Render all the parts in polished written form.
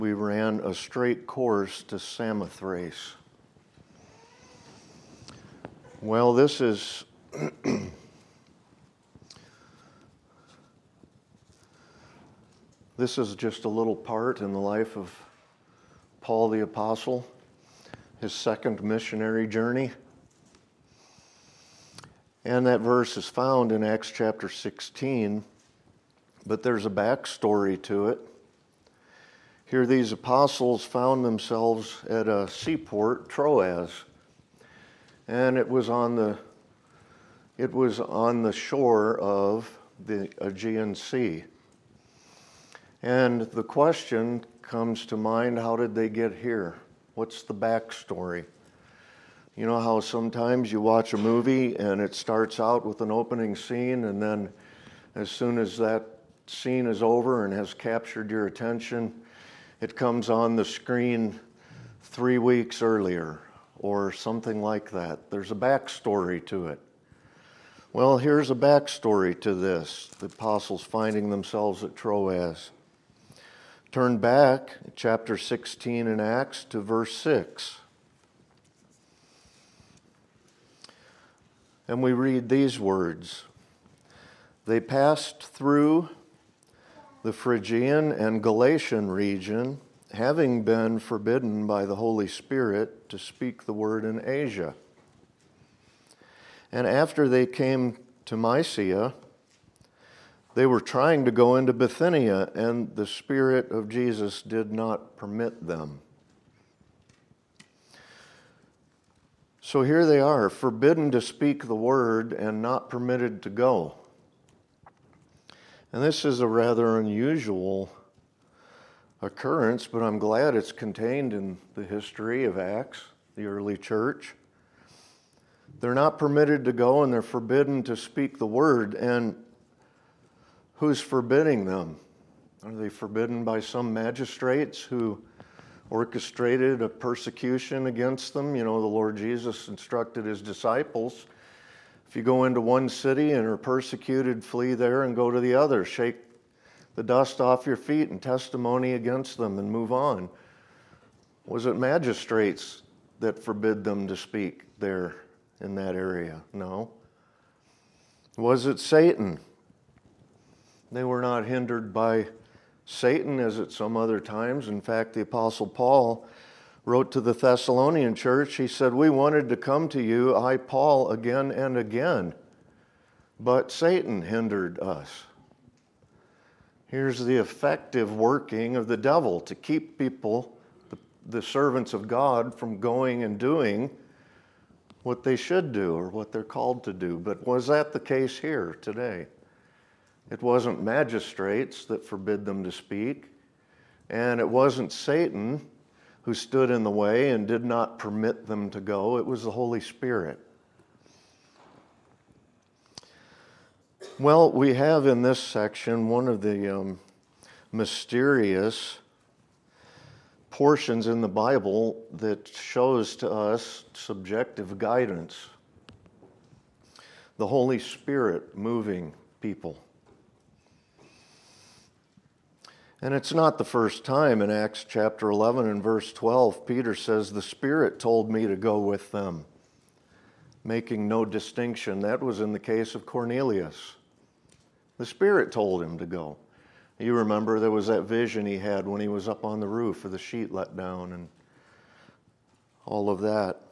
we ran a straight course to Samothrace. Well, this is just a little part in the life of Paul the Apostle, his second missionary journey. And that verse is found in Acts chapter 16, but there's a backstory to it. Here these apostles found themselves at a seaport, Troas, and it was on the shore of the Aegean Sea. And the question comes to mind, how did they get here? What's the backstory? You know how sometimes you watch a movie and it starts out with an opening scene, and then as soon as that scene is over and has captured your attention, it comes on the screen 3 weeks earlier or something like that. There's a backstory to it. Well, here's a backstory to this, the apostles finding themselves at Troas. Turn back, chapter 16 in Acts, to verse 6. And we read these words. They passed through the Phrygian and Galatian region, having been forbidden by the Holy Spirit to speak the word in Asia. And after they came to Mysia, they were trying to go into Bithynia, and the Spirit of Jesus did not permit them. So here they are, forbidden to speak the word and not permitted to go. And this is a rather unusual occurrence, but I'm glad it's contained in the history of Acts, the early church. They're not permitted to go, and they're forbidden to speak the word. And who's forbidding them? Are they forbidden by some magistrates who orchestrated a persecution against them? You know, the Lord Jesus instructed his disciples, if you go into one city and are persecuted, flee there and go to the other. Shake the dust off your feet and testimony against them and move on. Was it magistrates that forbid them to speak there in that area? No. Was it Satan? They were not hindered by Satan as at some other times. In fact, the Apostle Paul wrote to the Thessalonian church, he said, we wanted to come to you, I, Paul, again and again, but Satan hindered us. Here's the effective working of the devil to keep people, the servants of God, from going and doing what they should do or what they're called to do. But was that the case here today? It wasn't magistrates that forbid them to speak, and it wasn't Satan who stood in the way and did not permit them to go. It was the Holy Spirit. Well, we have in this section one of the mysterious portions in the Bible that shows to us subjective guidance. The Holy Spirit moving people. And it's not the first time. In Acts chapter 11 and verse 12, Peter says, the Spirit told me to go with them, making no distinction. That was in the case of Cornelius. The Spirit told him to go. You remember there was that vision he had when he was up on the roof with the sheet let down and all of that.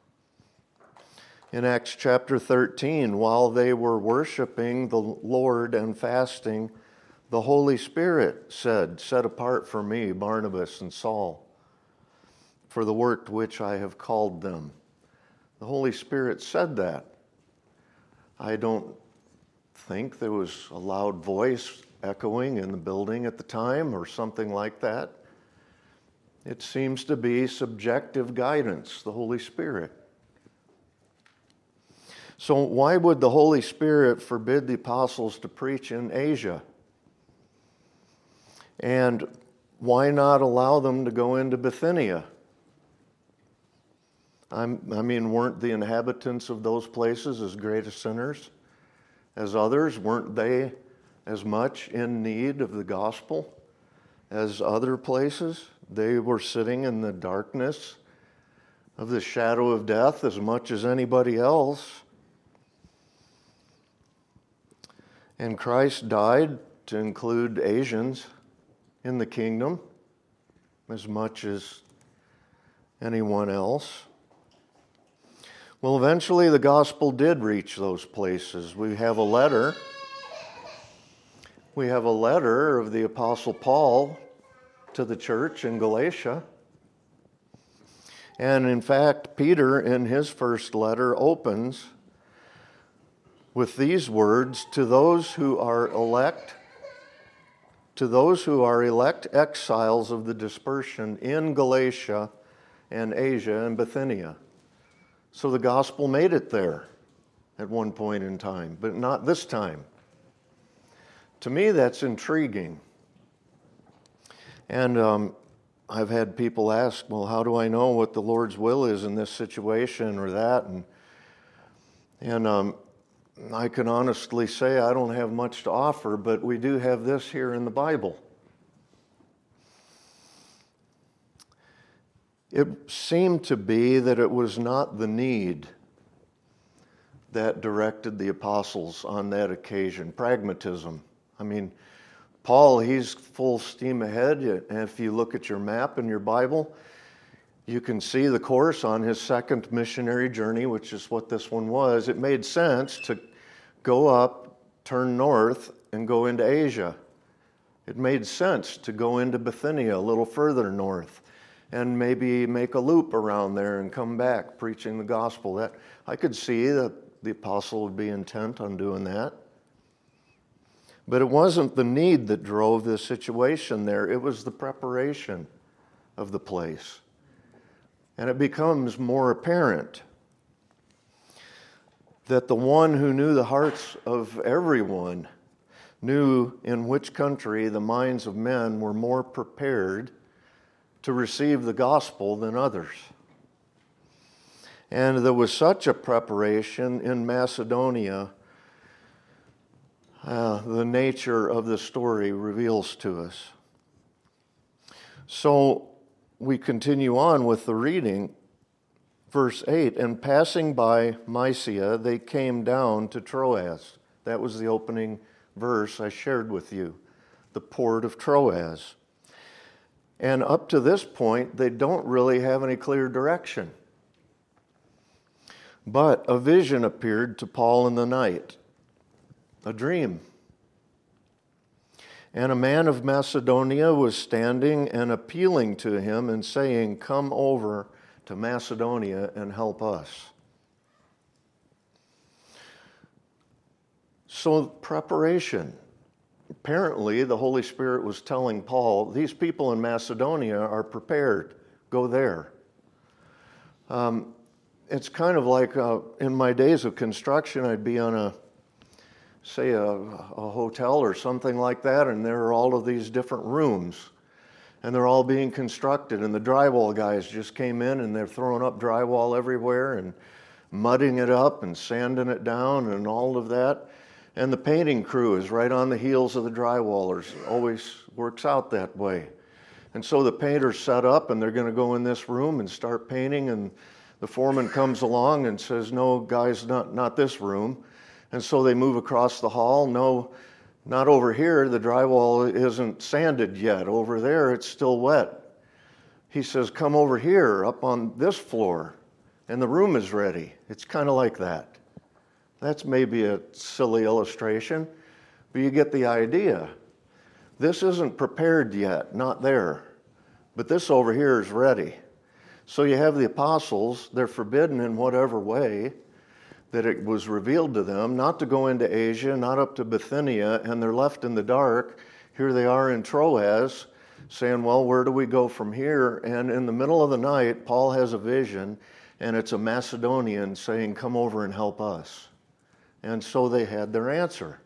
In Acts chapter 13, while they were worshiping the Lord and fasting, the Holy Spirit said, set apart for me Barnabas and Saul for the work to which I have called them. The Holy Spirit said that. I don't think there was a loud voice echoing in the building at the time or something like that. It seems to be subjective guidance, the Holy Spirit. So why would the Holy Spirit forbid the apostles to preach in Asia? And why not allow them to go into Bithynia? I mean, weren't the inhabitants of those places as great as sinners as others? Weren't they as much in need of the gospel as other places? They were sitting in the darkness of the shadow of death as much as anybody else. And Christ died to include Asians in the kingdom as much as anyone else. Well, eventually the gospel did reach those places. We have a letter of the Apostle Paul to the church in Galatia. And in fact, Peter in his first letter opens with these words, to those who are elect exiles of the dispersion in Galatia and Asia and Bithynia. So the gospel made it there at one point in time, but not this time. To me, that's intriguing. And I've had people ask, well, how do I know what the Lord's will is in this situation or that? And I can honestly say I don't have much to offer, but we do have this here in the Bible. It seemed to be that it was not the need that directed the apostles on that occasion, pragmatism. I mean, Paul, he's full steam ahead. And if you look at your map in your Bible, you can see the course on his second missionary journey, which is what this one was. It made sense to go up, turn north, and go into Asia. It made sense to go into Bithynia, a little further north, and maybe make a loop around there and come back preaching the gospel. That I could see that the apostle would be intent on doing that. But it wasn't the need that drove the situation there. It was the preparation of the place. And it becomes more apparent that the one who knew the hearts of everyone knew in which country the minds of men were more prepared to receive the gospel than others. And there was such a preparation in Macedonia. The nature of the story reveals to us. So we continue on with the reading. Verse 8, and passing by Mysia, they came down to Troas. That was the opening verse I shared with you, the port of Troas. And up to this point, they don't really have any clear direction. But a vision appeared to Paul in the night, a dream. And a man of Macedonia was standing and appealing to him and saying, come over to Macedonia and help us. So preparation. Apparently, the Holy Spirit was telling Paul, these people in Macedonia are prepared. Go there. It's kind of like in my days of construction, I'd be on a hotel or something like that, and there are all of these different rooms. And they're all being constructed, and the drywall guys just came in and they're throwing up drywall everywhere and mudding it up and sanding it down and all of that. And the painting crew is right on the heels of the drywallers. It always works out that way. And so the painters set up and they're going to go in this room and start painting, and the foreman comes along and says, no, guys, not this room. And so they move across the hall. No, not over here, the drywall isn't sanded yet. Over there, it's still wet. He says, come over here, up on this floor, and the room is ready. It's kind of like that. That's maybe a silly illustration, but you get the idea. This isn't prepared yet, not there, but this over here is ready. So you have the apostles, they're forbidden in whatever way that it was revealed to them, not to go into Asia, not up to Bithynia, and they're left in the dark. Here they are in Troas, saying, well, where do we go from here? And in the middle of the night, Paul has a vision, and it's a Macedonian saying, come over and help us. And so they had their answer.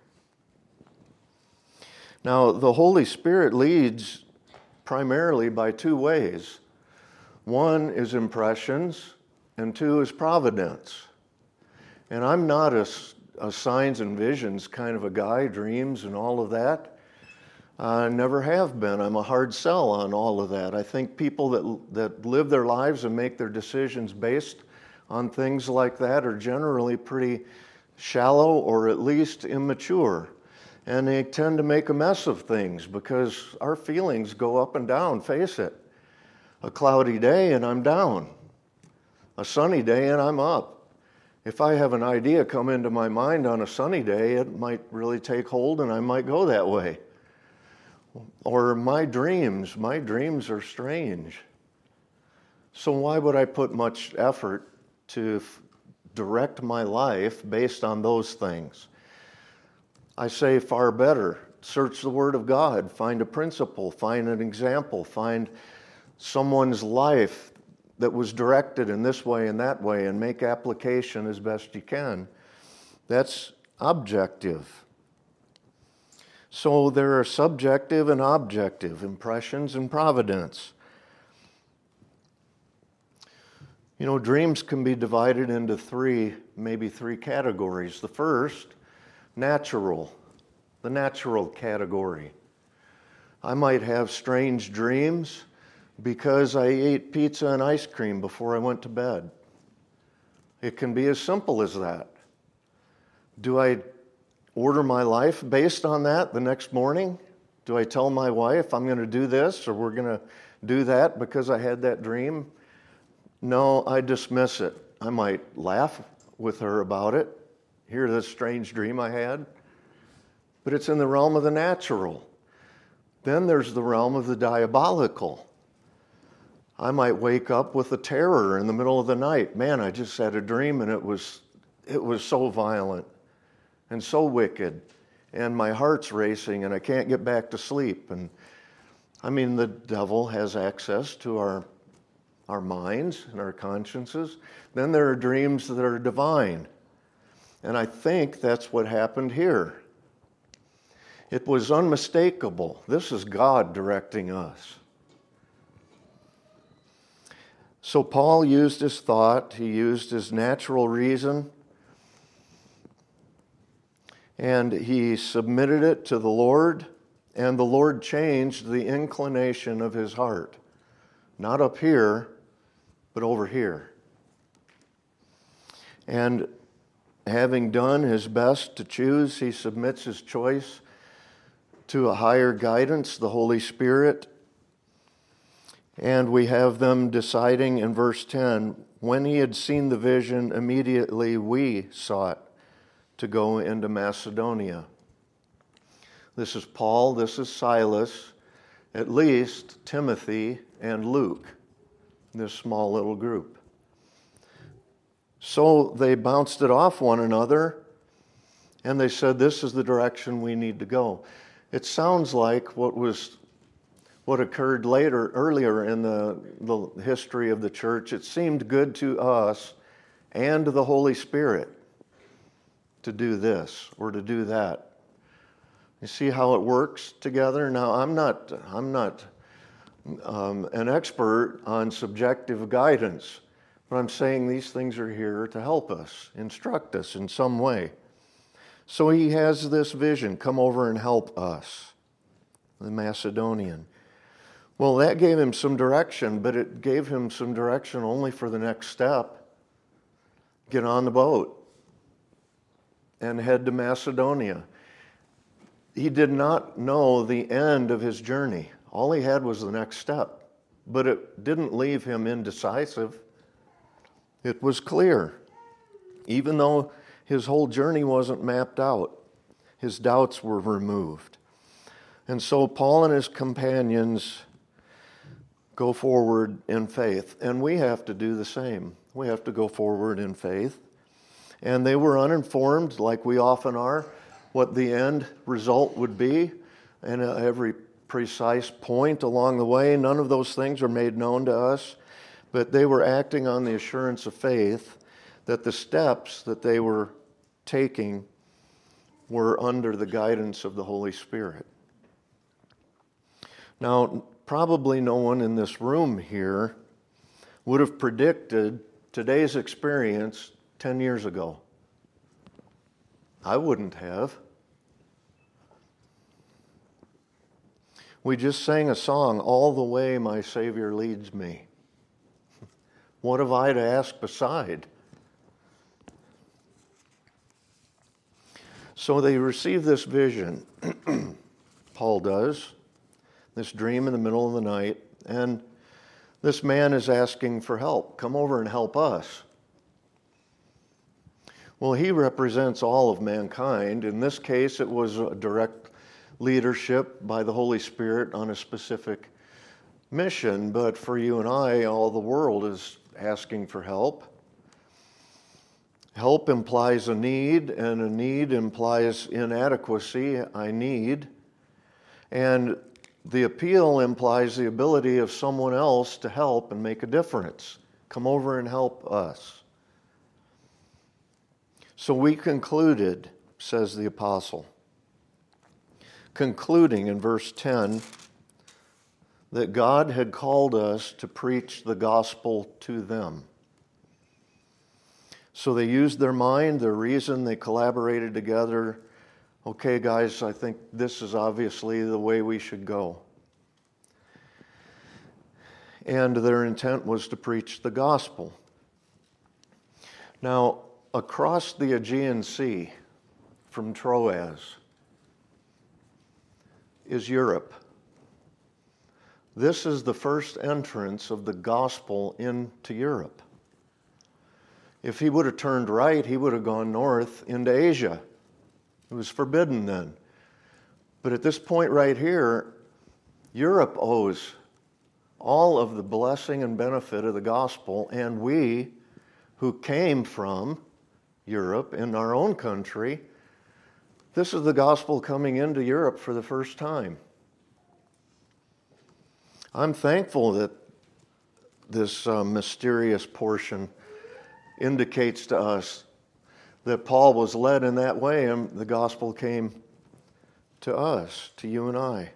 Now, the Holy Spirit leads primarily by two ways. One is impressions, and two is providence. And I'm not a signs and visions kind of a guy, dreams and all of that. Never have been. I'm a hard sell on all of that. I think people that live their lives and make their decisions based on things like that are generally pretty shallow or at least immature. And they tend to make a mess of things because our feelings go up and down, face it. A cloudy day and I'm down. A sunny day and I'm up. If I have an idea come into my mind on a sunny day, it might really take hold and I might go that way. Or my dreams are strange. So why would I put much effort to direct my life based on those things? I say far better, search the Word of God, find a principle, find an example, find someone's life that was directed in this way and that way, and make application as best you can. That's objective. So there are subjective and objective impressions and providence. You know, dreams can be divided into maybe three categories. The first, natural, the natural category. I might have strange dreams because I ate pizza and ice cream before I went to bed. It can be as simple as that. Do I order my life based on that the next morning? Do I tell my wife I'm going to do this or we're going to do that because I had that dream? No, I dismiss it. I might laugh with her about it. Hear this strange dream I had. But it's in the realm of the natural. Then there's the realm of the diabolical. I might wake up with a terror in the middle of the night. Man, I just had a dream and it was so violent and so wicked. And my heart's racing and I can't get back to sleep. And I mean, the devil has access to our minds and our consciences. Then there are dreams that are divine. And I think that's what happened here. It was unmistakable. This is God directing us. So Paul used his thought, he used his natural reason, and he submitted it to the Lord, and the Lord changed the inclination of his heart. Not up here, but over here. And having done his best to choose, he submits his choice to a higher guidance, the Holy Spirit. And we have them deciding in verse 10, when he had seen the vision, immediately we sought to go into Macedonia. This is Paul, this is Silas, at least Timothy and Luke, this small little group. So they bounced it off one another, and they said, this is the direction we need to go. It sounds like what occurred earlier in the history of the church. It seemed good to us and to the Holy Spirit to do this or to do that. You see how it works together? Now, I'm not an expert on subjective guidance, but I'm saying these things are here to help us, instruct us in some way. So he has this vision, come over and help us, the Macedonian. Well, that gave him some direction, but it gave him some direction only for the next step. Get on the boat and head to Macedonia. He did not know the end of his journey. All he had was the next step, but it didn't leave him indecisive. It was clear. Even though his whole journey wasn't mapped out, his doubts were removed. And so Paul and his companions go forward in faith, and we have to do the same. We have to go forward in faith. And they were uninformed, like we often are, what the end result would be, and every precise point along the way. None of those things are made known to us, but they were acting on the assurance of faith that the steps that they were taking were under the guidance of the Holy Spirit. Now, probably no one in this room here would have predicted today's experience 10 years ago. I wouldn't have. We just sang a song, "All the Way My Savior Leads Me." What have I to ask beside? So they receive this vision, Paul does, this dream in the middle of the night, and this man is asking for help. Come over and help us. Well, he represents all of mankind. In this case, it was a direct leadership by the Holy Spirit on a specific mission, but for you and I, all the world is asking for help. Help implies a need, and a need implies inadequacy. I need. And the appeal implies the ability of someone else to help and make a difference. Come over and help us. So we concluded, says the apostle, concluding in verse 10, that God had called us to preach the gospel to them. So they used their mind, their reason, they collaborated together. Okay, guys, I think this is obviously the way we should go. And their intent was to preach the gospel. Now, across the Aegean Sea from Troas is Europe. This is the first entrance of the gospel into Europe. If he would have turned right, he would have gone north into Asia. It was forbidden then. But at this point right here, Europe owes all of the blessing and benefit of the gospel, and we who came from Europe in our own country, this is the gospel coming into Europe for the first time. I'm thankful that this mysterious portion indicates to us that Paul was led in that way, and the gospel came to us, to you and I.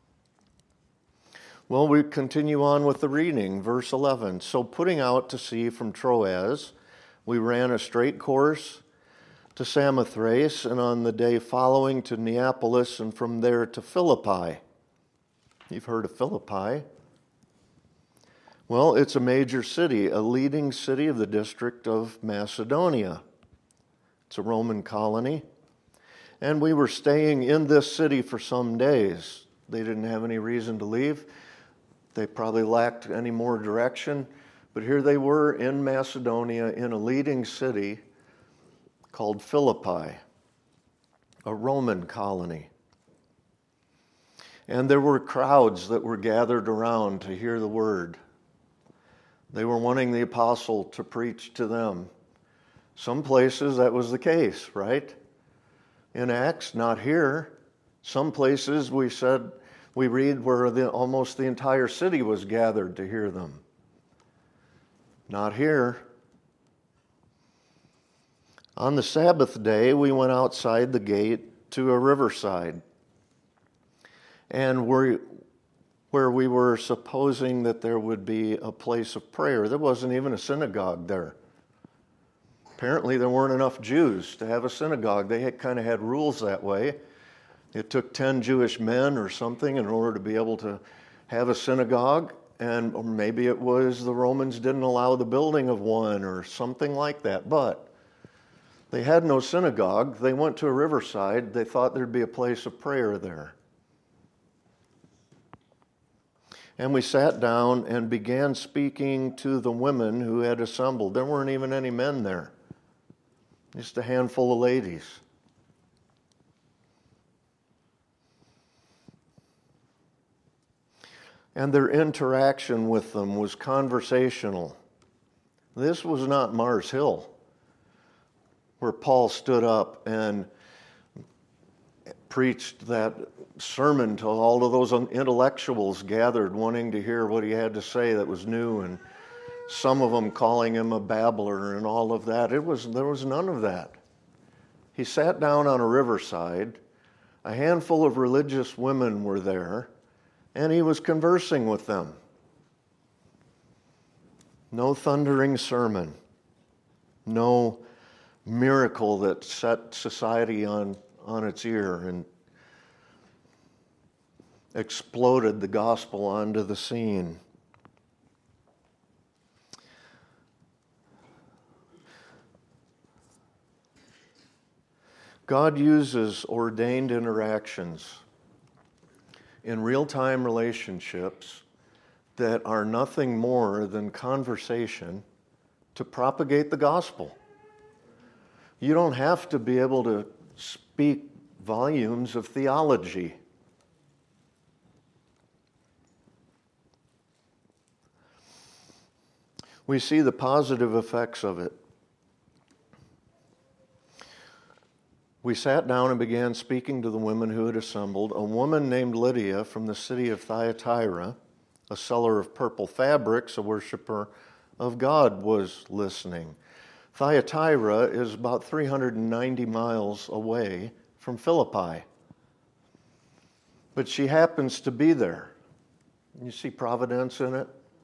Well, we continue on with the reading, verse 11. So putting out to sea from Troas, we ran a straight course to Samothrace, and on the day following to Neapolis, and from there to Philippi. You've heard of Philippi. Well, it's a major city, a leading city of the district of Macedonia. It's a Roman colony. And we were staying in this city for some days. They didn't have any reason to leave. They probably lacked any more direction. But here they were in Macedonia in a leading city called Philippi, a Roman colony. And there were crowds that were gathered around to hear the word. They were wanting the apostle to preach to them. Some places that was the case, right? In Acts, not here. Some places we read where almost the entire city was gathered to hear them. Not here. On the Sabbath day, we went outside the gate to a riverside. And where we were supposing that there would be a place of prayer. There wasn't even a synagogue there. Apparently there weren't enough Jews to have a synagogue. They kind of had rules that way. It took 10 Jewish men or something in order to be able to have a synagogue, or maybe it was the Romans didn't allow the building of one or something like that. But they had no synagogue. They went to a riverside. They thought there'd be a place of prayer there. And we sat down and began speaking to the women who had assembled. There weren't even any men there, just a handful of ladies. And their interaction with them was conversational. This was not Mars Hill, where Paul stood up and preached that sermon to all of those intellectuals gathered wanting to hear what he had to say that was new, and some of them calling him a babbler and all of that. There was none of that. He sat down on a riverside. A handful of religious women were there, and he was conversing with them. No thundering sermon. No miracle that set society on its ear. And exploded the gospel onto the scene. God uses ordained interactions in real-time relationships that are nothing more than conversation to propagate the gospel. You don't have to be able to speak volumes of theology. We see the positive effects of it. We sat down and began speaking to the women who had assembled. A woman named Lydia from the city of Thyatira, a seller of purple fabrics, a worshiper of God, was listening. Thyatira is about 390 miles away from Philippi. But she happens to be there. You see providence in it?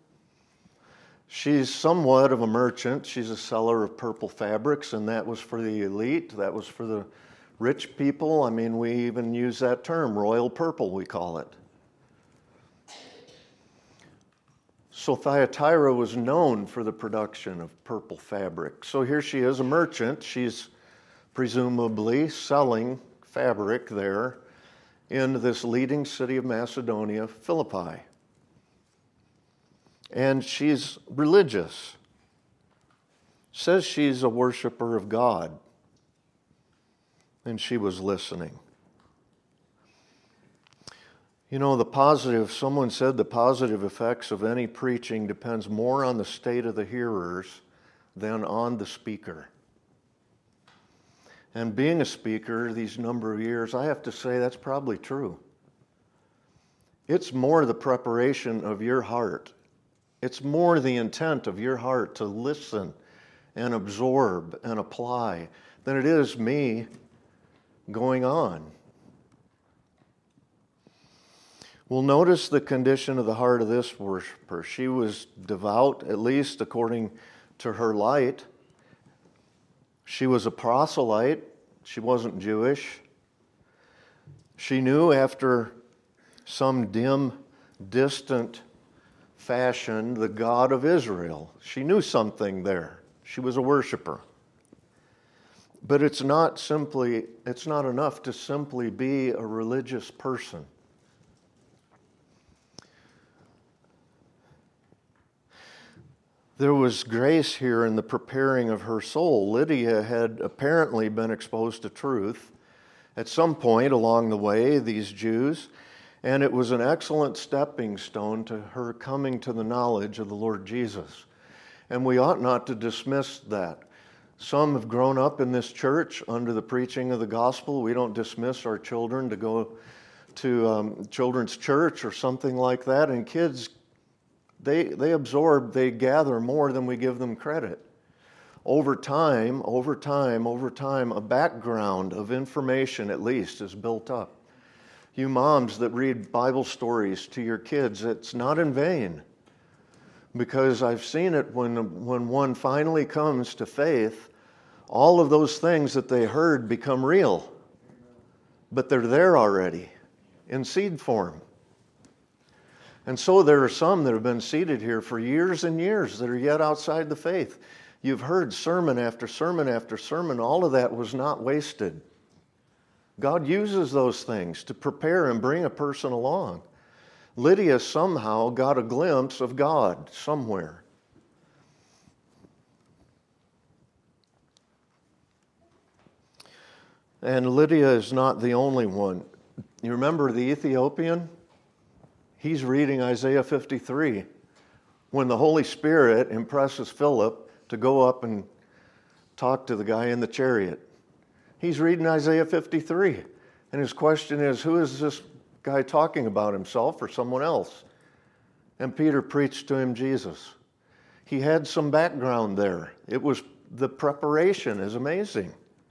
She's somewhat of a merchant. She's a seller of purple fabrics, and that was for the elite. That was for the rich people. I mean, we even use that term, royal purple, we call it. So Thyatira was known for the production of purple fabric. So here she is, a merchant. She's presumably selling fabric there in this leading city of Macedonia, Philippi. And she's religious. Says she's a worshiper of God. And she was listening. You know, someone said the positive effects of any preaching depends more on the state of the hearers than on the speaker. And being a speaker these number of years, I have to say that's probably true. It's more the preparation of your heart. It's more the intent of your heart to listen and absorb and apply than it is me going on. We'll notice the condition of the heart of this worshiper. She was devout, at least according to her light. She was a proselyte. She wasn't Jewish. She knew after some dim, distant fashion the God of Israel. She knew something there. She was a worshiper. But it's not enough to simply be a religious person. There was grace here in the preparing of her soul. Lydia had apparently been exposed to truth at some point along the way, these Jews, and it was an excellent stepping stone to her coming to the knowledge of the Lord Jesus. And we ought not to dismiss that. Some have grown up in this church under the preaching of the gospel. We don't dismiss our children to go to children's church or something like that. And kids, they absorb, they gather more than we give them credit. Over time, a background of information at least is built up. You moms that read Bible stories to your kids, it's not in vain. Because I've seen it when one finally comes to faith, all of those things that they heard become real. But they're there already, in seed form. And so there are some that have been seated here for years and years that are yet outside the faith. You've heard sermon after sermon after sermon. All of that was not wasted. God uses those things to prepare and bring a person along. Lydia somehow got a glimpse of God somewhere. And Lydia is not the only one. You remember the Ethiopian? He's reading Isaiah 53 when the Holy Spirit impresses Philip to go up and talk to the guy in the chariot. He's reading Isaiah 53, and his question is, who is this guy talking about, himself or someone else? And Peter preached to him Jesus. He had some background there. The preparation is amazing.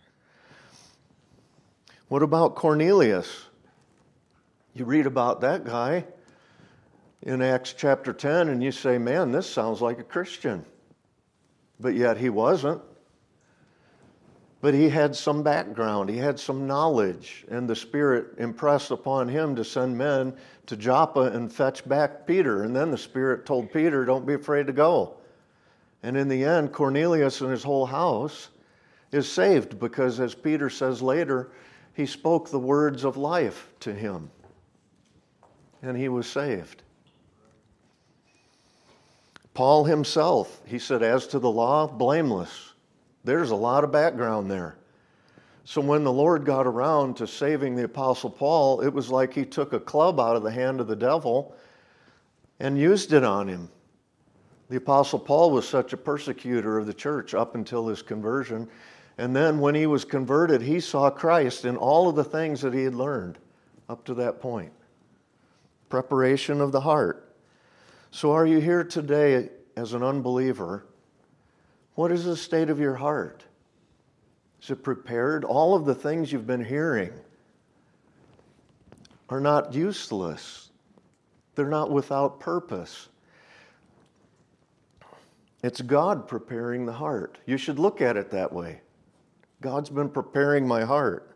What about Cornelius? You read about that guy in Acts chapter 10, and you say, man, this sounds like a Christian. But yet he wasn't. But he had some background, he had some knowledge, and the Spirit impressed upon him to send men to Joppa and fetch back Peter. And then the Spirit told Peter, don't be afraid to go. And in the end, Cornelius and his whole house is saved because, as Peter says later, he spoke the words of life to him. And he was saved. Paul himself, he said, as to the law, blameless. There's a lot of background there. So when the Lord got around to saving the Apostle Paul, it was like he took a club out of the hand of the devil and used it on him. The Apostle Paul was such a persecutor of the church up until his conversion. And then when he was converted, he saw Christ in all of the things that he had learned up to that point. Preparation of the heart. So are you here today as an unbeliever? What is the state of your heart? Is it prepared? All of the things you've been hearing are not useless. They're not without purpose. It's God preparing the heart. You should look at it that way. God's been preparing my heart.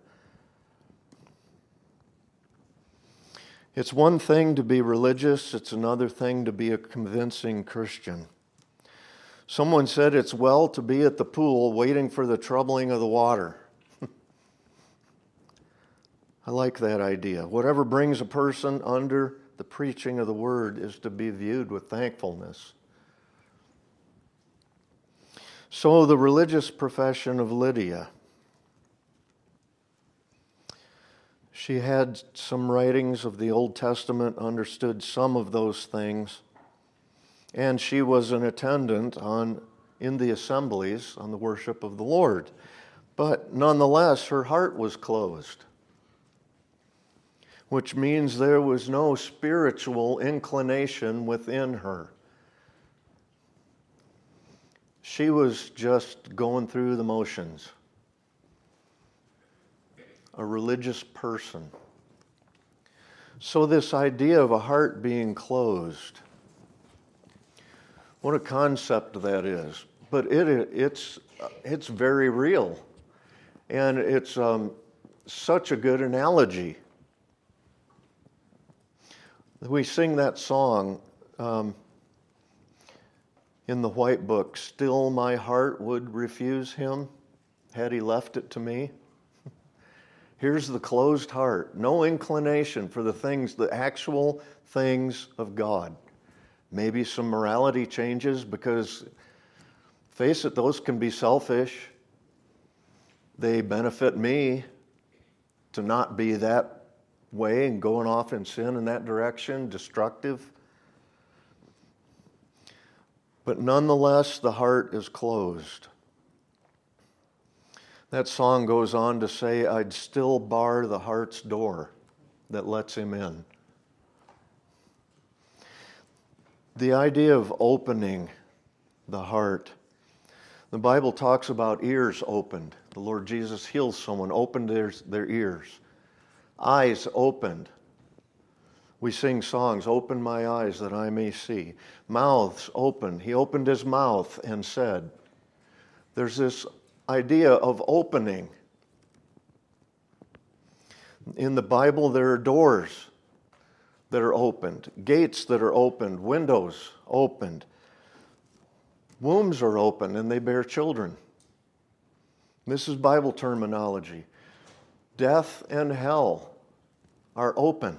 It's one thing to be religious, it's another thing to be a convincing Christian. Someone said it's well to be at the pool waiting for the troubling of the water. I like that idea. Whatever brings a person under the preaching of the word is to be viewed with thankfulness. So the religious profession of Lydia. She had some writings of the Old Testament, understood some of those things, and she was an attendant in the assemblies on the worship of the Lord. But nonetheless, her heart was closed, which means there was no spiritual inclination within her. She was just going through the motions. A religious person. So this idea of a heart being closed, what a concept that is. But it's very real. And it's such a good analogy. We sing that song in the White Book, still my heart would refuse him, had he left it to me. Here's the closed heart, no inclination for the things, the actual things of God. Maybe some morality changes because, face it, those can be selfish. They benefit me to not be that way and going off in sin in that direction, destructive. But nonetheless, the heart is closed. That song goes on to say, I'd still bar the heart's door that lets him in. The idea of opening the heart. The Bible talks about ears opened. The Lord Jesus heals someone, opened their ears. Eyes opened. We sing songs, open my eyes that I may see. Mouths opened. He opened his mouth and said. There's this idea of opening. In the Bible, there are doors that are opened, gates that are opened, windows opened. Wombs are open and they bear children. This is Bible terminology. Death and hell are open.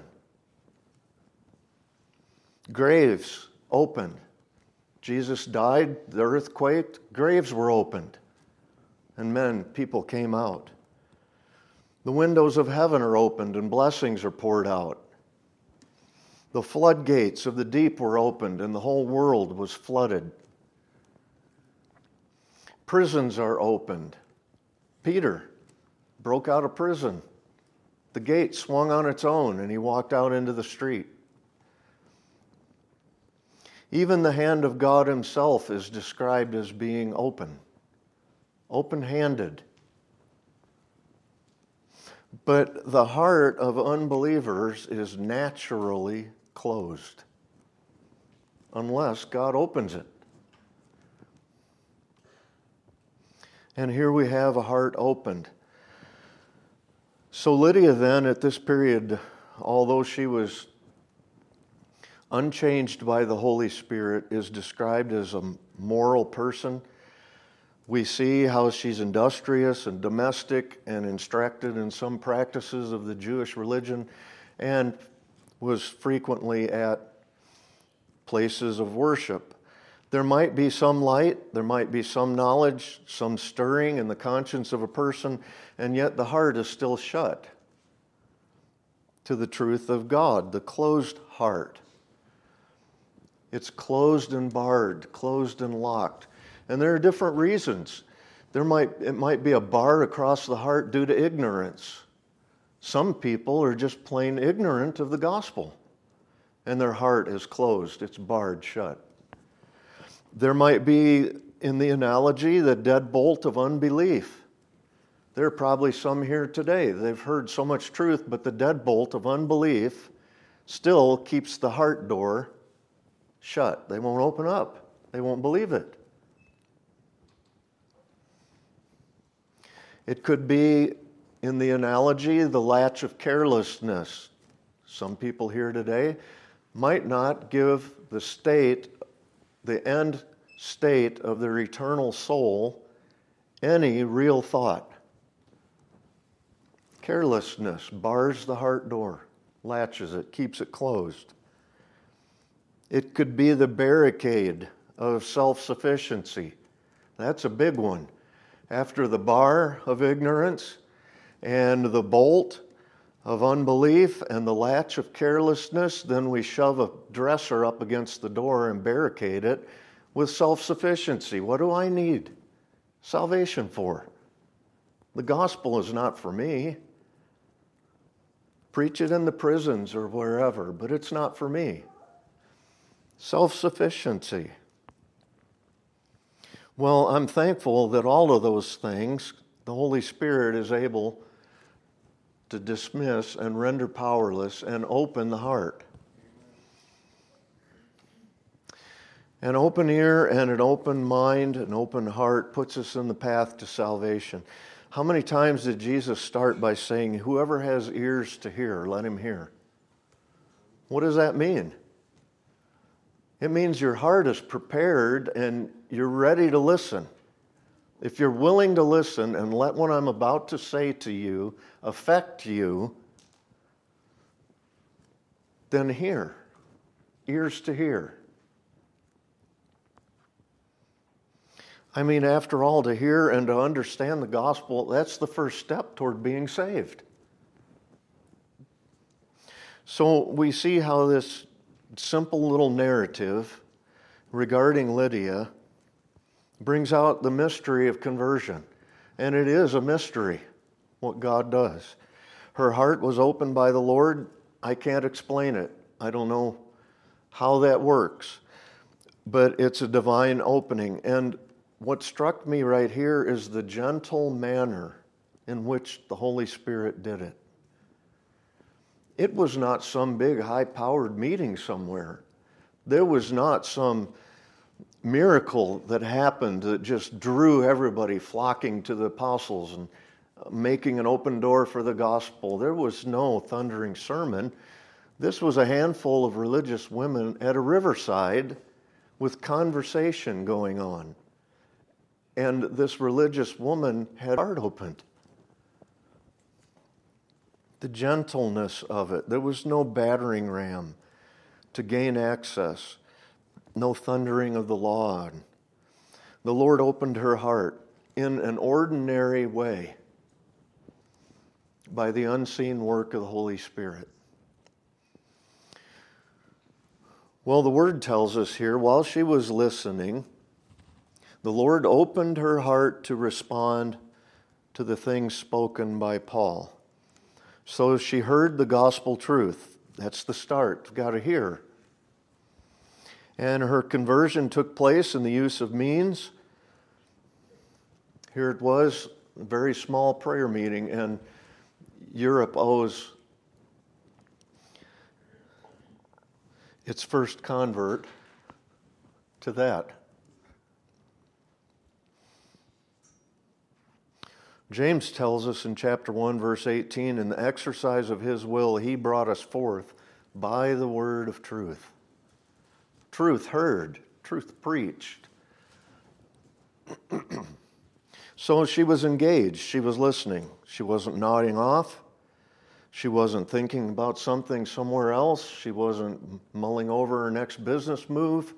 Graves opened. Jesus died, the earth quaked, graves were opened. And people came out. The windows of heaven are opened and blessings are poured out. The floodgates of the deep were opened and the whole world was flooded. Prisons are opened. Peter broke out of prison. The gate swung on its own and he walked out into the street. Even the hand of God himself is described as being open. Open-handed. But the heart of unbelievers is naturally closed unless God opens it. And here we have a heart opened. So Lydia then, at this period, although she was unchanged by the Holy Spirit, is described as a moral person. We see how she's industrious and domestic and instructed in some practices of the Jewish religion and was frequently at places of worship. There might be some light, there might be some knowledge, some stirring in the conscience of a person, and yet the heart is still shut to the truth of God, the closed heart. It's closed and barred, closed and locked. And there are different reasons. It might be a bar across the heart due to ignorance. Some people are just plain ignorant of the gospel, and their heart is closed, it's barred shut. There might be, in the analogy, the deadbolt of unbelief. There are probably some here today. They've heard so much truth, but the deadbolt of unbelief still keeps the heart door shut. They won't open up. They won't believe it. It could be, in the analogy, the latch of carelessness. Some people here today might not give the end state of their eternal soul, any real thought. Carelessness bars the heart door, latches it, keeps it closed. It could be the barricade of self-sufficiency. That's a big one. After the bar of ignorance and the bolt of unbelief and the latch of carelessness, then we shove a dresser up against the door and barricade it with self-sufficiency. What do I need salvation for? The gospel is not for me. Preach it in the prisons or wherever, but it's not for me. Self-sufficiency. Well, I'm thankful that all of those things, the Holy Spirit is able to dismiss and render powerless and open the heart. An open ear and an open mind, an open heart puts us in the path to salvation. How many times did Jesus start by saying, whoever has ears to hear, let him hear? What does that mean? It means your heart is prepared and you're ready to listen. If you're willing to listen and let what I'm about to say to you affect you, then hear. Ears to hear. I mean, after all, to hear and to understand the gospel, that's the first step toward being saved. So we see how this simple little narrative regarding Lydia brings out the mystery of conversion. And it is a mystery, what God does. Her heart was opened by the Lord. I can't explain it. I don't know how that works. But it's a divine opening. And what struck me right here is the gentle manner in which the Holy Spirit did it. It was not some big high-powered meeting somewhere. There was not some miracle that happened that just drew everybody flocking to the apostles and making an open door for the gospel. There was no thundering sermon. This was a handful of religious women at a riverside with conversation going on. And this religious woman had her heart opened. The gentleness of it. There was no battering ram to gain access. No thundering of the law. The Lord opened her heart in an ordinary way by the unseen work of the Holy Spirit. Well, the Word tells us here, while she was listening, the Lord opened her heart to respond to the things spoken by Paul. So she heard the gospel truth. That's the start. You've got to hear. And her conversion took place in the use of means. Here it was, a very small prayer meeting, and Europe owes its first convert to that. James tells us in chapter 1, verse 18, in the exercise of his will, he brought us forth by the word of truth. Truth heard, truth preached. So she was engaged. She was listening. She wasn't nodding off. She wasn't thinking about something somewhere else. She wasn't mulling over her next business move.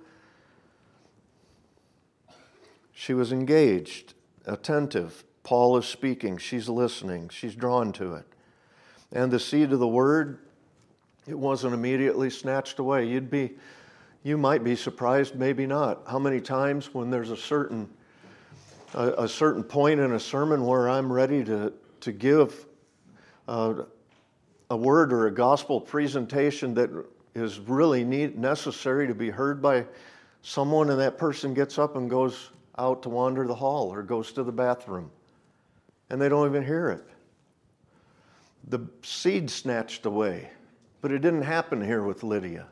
She was engaged, attentive. Paul is speaking. She's listening. She's drawn to it. And the seed of the word, it wasn't immediately snatched away. You might be surprised, maybe not, how many times when there's a certain point in a sermon where I'm ready to give a word or a gospel presentation that is really necessary to be heard by someone, and that person gets up and goes out to wander the hall or goes to the bathroom, and they don't even hear it. The seed snatched away, but it didn't happen here with Lydia.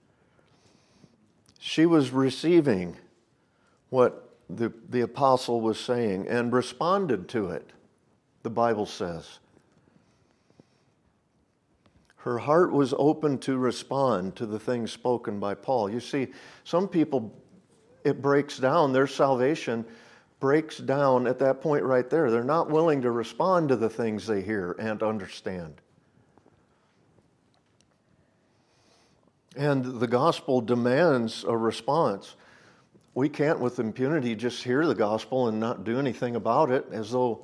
She was receiving what the apostle was saying and responded to it, the Bible says. Her heart was open to respond to the things spoken by Paul. You see, some people, it breaks down, their salvation breaks down at that point right there. They're not willing to respond to the things they hear and understand. And the gospel demands a response. We can't with impunity just hear the gospel and not do anything about it as though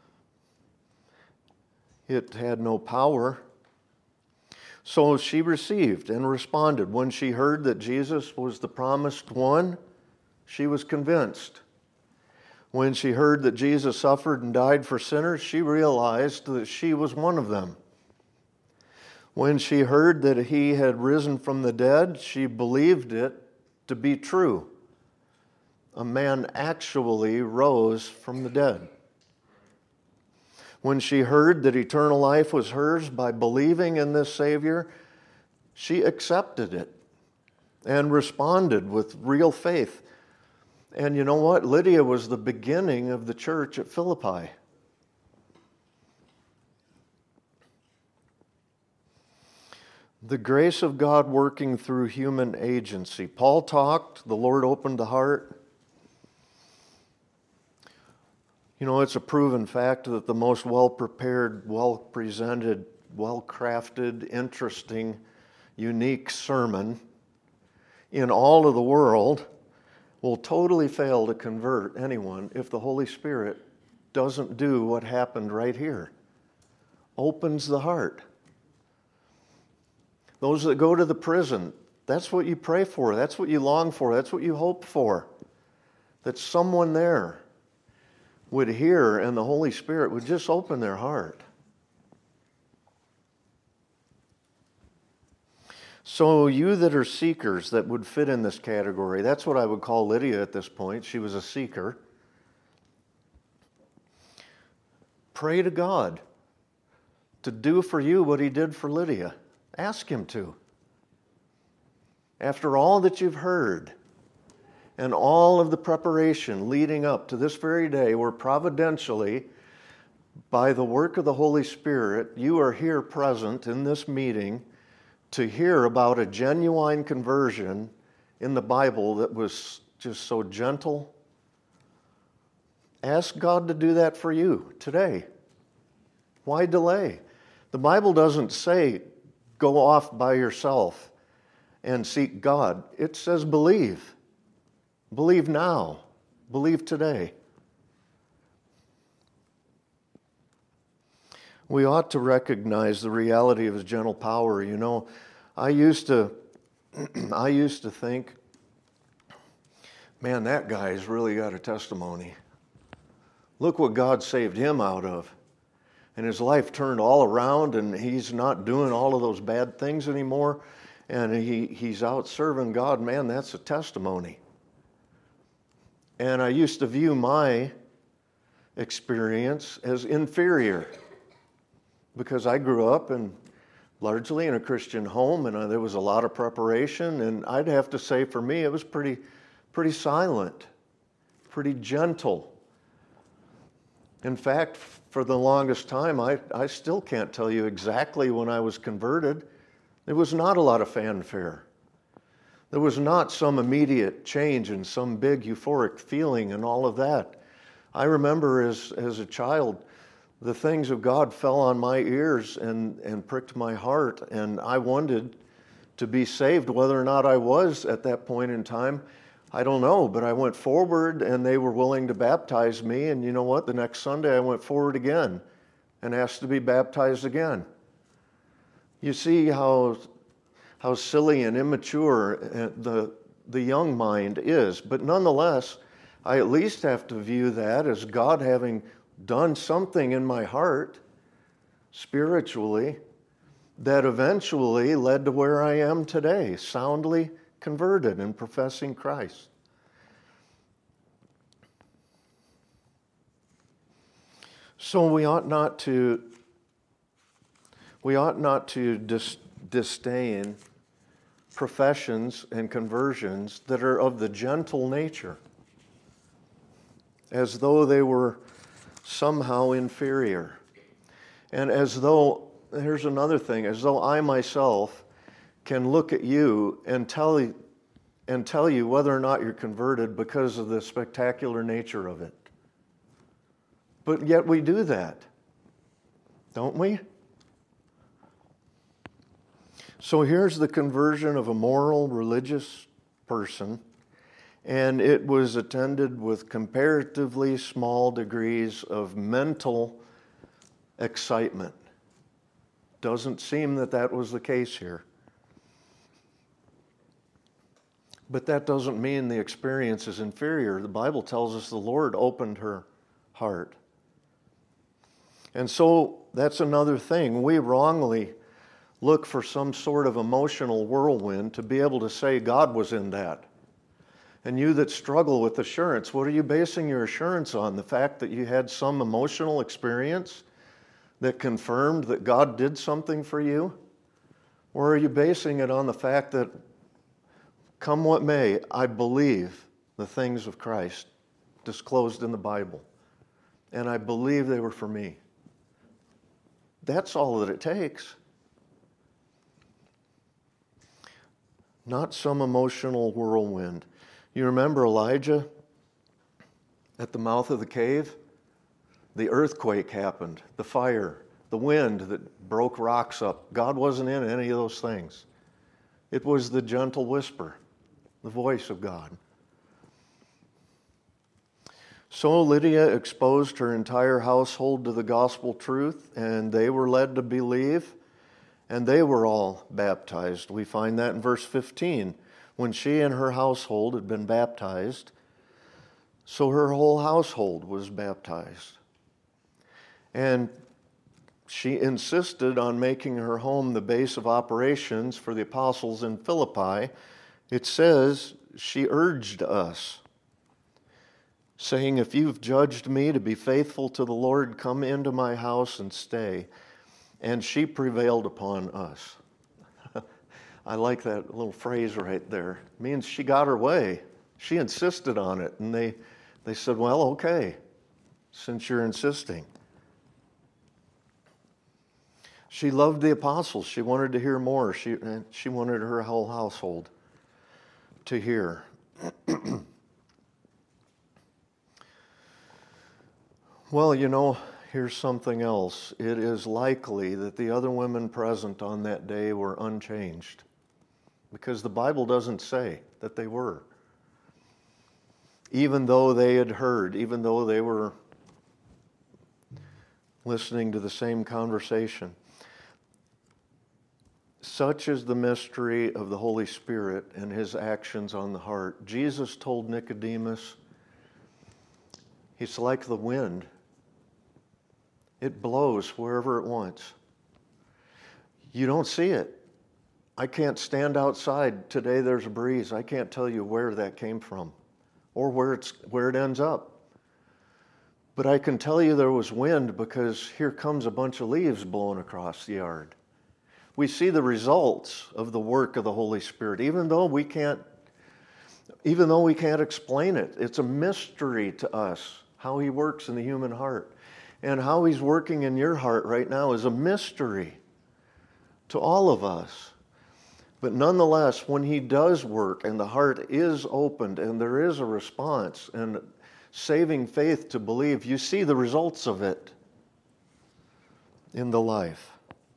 it had no power. So she received and responded. When she heard that Jesus was the promised one, she was convinced. When she heard that Jesus suffered and died for sinners, she realized that she was one of them. When she heard that he had risen from the dead, she believed it to be true. A man actually rose from the dead. When she heard that eternal life was hers by believing in this Savior, she accepted it and responded with real faith. And you know what? Lydia was the beginning of the church at Philippi. The grace of God working through human agency. Paul talked, the Lord opened the heart. You know, it's a proven fact that the most well-prepared, well-presented, well-crafted, interesting, unique sermon in all of the world will totally fail to convert anyone if the Holy Spirit doesn't do what happened right here. Opens the heart. Those that go to the prison, that's what you pray for. That's what you long for. That's what you hope for. That someone there would hear and the Holy Spirit would just open their heart. So you that are seekers that would fit in this category, that's what I would call Lydia at this point. She was a seeker. Pray to God to do for you what he did for Lydia. Ask him to. After all that you've heard and all of the preparation leading up to this very day where providentially, by the work of the Holy Spirit, you are here present in this meeting to hear about a genuine conversion in the Bible that was just so gentle. Ask God to do that for you today. Why delay? The Bible doesn't say go off by yourself and seek God. It says believe. Believe now. Believe today. We ought to recognize the reality of his gentle power. You know, I used to think, man, that guy's really got a testimony. Look what God saved him out of. And his life turned all around, and he's not doing all of those bad things anymore. And he's out serving God. Man, that's a testimony. And I used to view my experience as inferior because I grew up largely in a Christian home, and there was a lot of preparation. And I'd have to say, for me, it was pretty silent, pretty gentle. In fact, for the longest time, I still can't tell you exactly when I was converted. There was not a lot of fanfare. There was not some immediate change and some big euphoric feeling and all of that. I remember as a child, the things of God fell on my ears and pricked my heart, and I wanted to be saved. Whether or not I was at that point in time, I don't know, but I went forward and they were willing to baptize me, and you know what? The next Sunday I went forward again and asked to be baptized again. You see how silly and immature the young mind is, but nonetheless, I at least have to view that as God having done something in my heart spiritually that eventually led to where I am today, soundly converted and professing Christ. So we ought not to disdain professions and conversions that are of the gentle nature, as though they were somehow inferior. And as though, here's another thing, as though I myself can look at you and tell you whether or not you're converted because of the spectacular nature of it. But yet we do that, don't we? So here's the conversion of a moral, religious person, and it was attended with comparatively small degrees of mental excitement. Doesn't seem that was the case here. But that doesn't mean the experience is inferior. The Bible tells us the Lord opened her heart. And so that's another thing. We wrongly look for some sort of emotional whirlwind to be able to say God was in that. And you that struggle with assurance, what are you basing your assurance on? The fact that you had some emotional experience that confirmed that God did something for you? Or are you basing it on the fact that, come what may, I believe the things of Christ disclosed in the Bible, and I believe they were for me? That's all that it takes. Not some emotional whirlwind. You remember Elijah at the mouth of the cave? The earthquake happened, the fire, the wind that broke rocks up. God wasn't in any of those things. It was the gentle whisper, the voice of God. So Lydia exposed her entire household to the gospel truth, and they were led to believe, and they were all baptized. We find that in verse 15. When she and her household had been baptized, so her whole household was baptized. And she insisted on making her home the base of operations for the apostles in Philippi. It says, she urged us, saying, if you've judged me to be faithful to the Lord, come into my house and stay. And she prevailed upon us. I like that little phrase right there. It means she got her way. She insisted on it. And they said, well, okay, since you're insisting. She loved the apostles. She wanted to hear more. She wanted her whole household to hear. Well, here's something else. It is likely that the other women present on that day were unchanged, because the Bible doesn't say that they were. Even though they had heard, even though they were listening to the same conversation. Such is the mystery of the Holy Spirit and His actions on the heart. Jesus told Nicodemus, He's like the wind. It blows wherever it wants. You don't see it. I can't stand outside. Today there's a breeze. I can't tell you where that came from or where it ends up. But I can tell you there was wind because here comes a bunch of leaves blowing across the yard. We see the results of the work of the Holy Spirit, even though we can't explain it. It's a mystery to us how He works in the human heart. And how He's working in your heart right now is a mystery to all of us. But nonetheless, when He does work and the heart is opened and there is a response and saving faith to believe, you see the results of it in the life.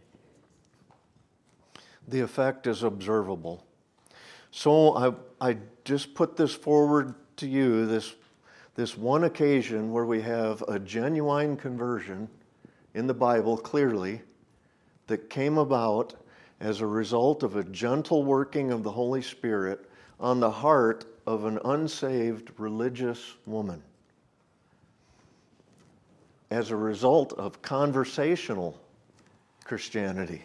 The effect is observable. So I just put this forward to you, this one occasion where we have a genuine conversion in the Bible clearly that came about as a result of a gentle working of the Holy Spirit on the heart of an unsaved religious woman. As a result of conversational Christianity.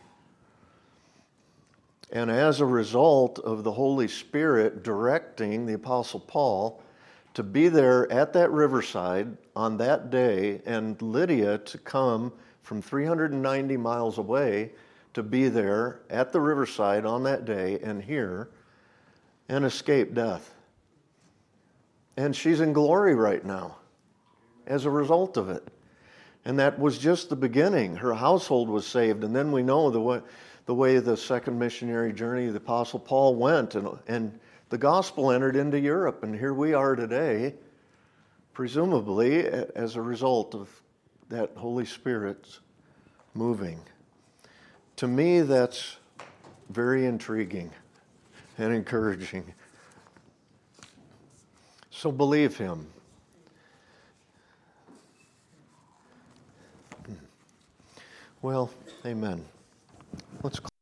And as a result of the Holy Spirit directing the Apostle Paul to be there at that riverside on that day, and Lydia to come from 390 miles away to be there at the riverside on that day and hear and escape death. And she's in glory right now as a result of it. And that was just the beginning. Her household was saved, and then we know the way the second missionary journey of the Apostle Paul went, and the gospel entered into Europe, and here we are today, presumably as a result of that Holy Spirit's moving. To me, that's very intriguing and encouraging. So believe Him. Well, amen. Let's